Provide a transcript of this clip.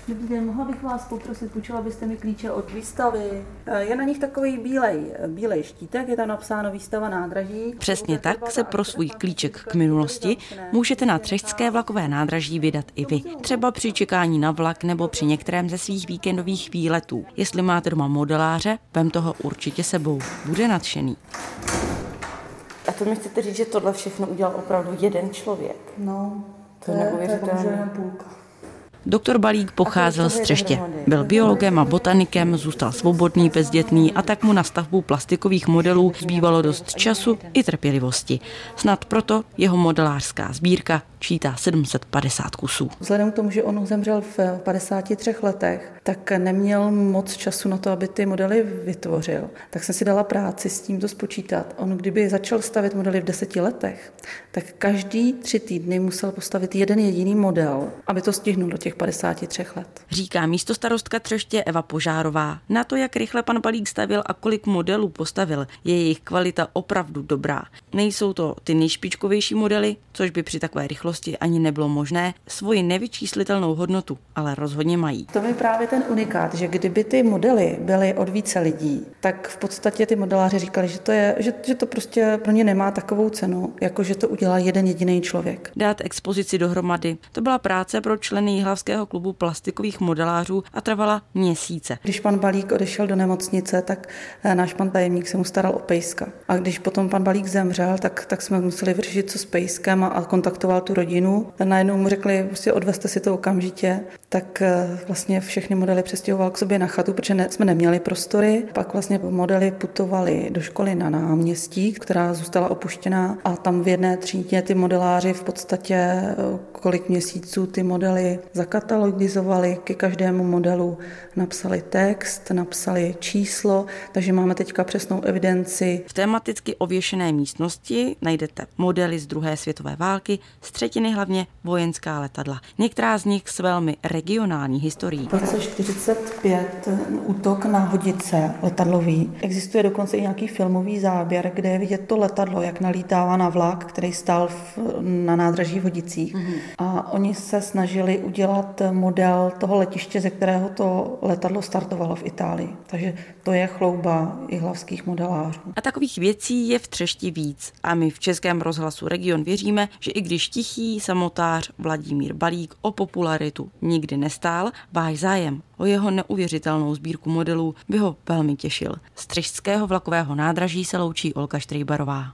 Dobrý den, mohla bych vás poprosit, půjčila byste mi klíče od výstavy. Je na nich takový bílej štítek, je tam napsáno výstava nádraží. Přesně tak se pro svůj klíček k minulosti můžete na Třešťské vlakové nádraží vydat i vy. Třeba při čekání na vlak nebo při některém ze svých víkendových výletů. Jestli máte doma modeláře, vem toho určitě sebou. Bude nadšený. A to mi chcete říct, že tohle všechno udělal opravdu jeden člověk? No, to je neuvěřitelné. Doktor Balík pocházel z Třeště. Byl biologem a botanikem, zůstal svobodný, bezdětný a tak mu na stavbu plastikových modelů zbývalo dost času i trpělivosti. Snad proto jeho modelářská sbírka čítá 750 kusů. Vzhledem k tomu, že on zemřel v 53 letech, tak neměl moc času na to, aby ty modely vytvořil. Tak jsem si dala práci s tím to spočítat. On kdyby začal stavět modely v 10 letech, tak každý 3 týdny musel postavit jeden jediný model, aby to stihnul do těch 53 let. Říká místostarostka Třeště Eva Požárová. Na to, jak rychle pan Balík stavil a kolik modelů postavil, je jejich kvalita opravdu dobrá. Nejsou to ty nejšpičkovější modely, což by při takové rychlosti ani nebylo možné. Svoji nevyčíslitelnou hodnotu ale rozhodně mají. To je právě ten unikát, že kdyby ty modely byly od více lidí, tak v podstatě ty modeláři říkali, že to prostě pro ně nemá takovou cenu, jako že to udělá jeden jediný člověk. Dát expozici dohromady. To byla práce pro členy Jihlavského klubu plastikových modelářů a trvala měsíce. Když pan Balík odešel do nemocnice, tak náš pan tajemník se mu staral o pejska. A když potom pan Balík zemřel, tak jsme museli vyřešit co s pejskem a kontaktoval tu rodinu. Najednou mu řekli, prostě odvezte si to okamžitě, tak vlastně všechny modely přestěhoval k sobě na chatu, protože jsme neměli prostory. Pak vlastně modely putovali do školy na náměstí, která zůstala opuštěná a tam v jedné třídě ty modeláři v podstatě kolik měsíců ty modely zakatalogizovali, ke každému modelu napsali text, napsali číslo, takže máme teďka přesnou evidenci. V tematicky ověšené místnosti najdete modely z druhé světové války, z třetiny hlavně vojenská letadla. Některá z nich s velmi regionální historií. V roce 1945 útok na Hodice letadlový. Existuje dokonce i nějaký filmový záběr, kde je vidět to letadlo, jak nalítává na vlak, který stál na nádraží v Hodicích. A oni se snažili udělat model toho letiště, ze kterého to letadlo startovalo v Itálii. Takže to je chlouba jihlavských modelářů. A takových věcí je v Třešti víc. A my v Českém rozhlasu Region věříme, že i když tichý samotář Vladimír Balík o popularitu nikdy nestál, váš zájem o jeho neuvěřitelnou sbírku modelů by ho velmi těšil. Z Třešťského vlakového nádraží se loučí Olga Štrejbarová.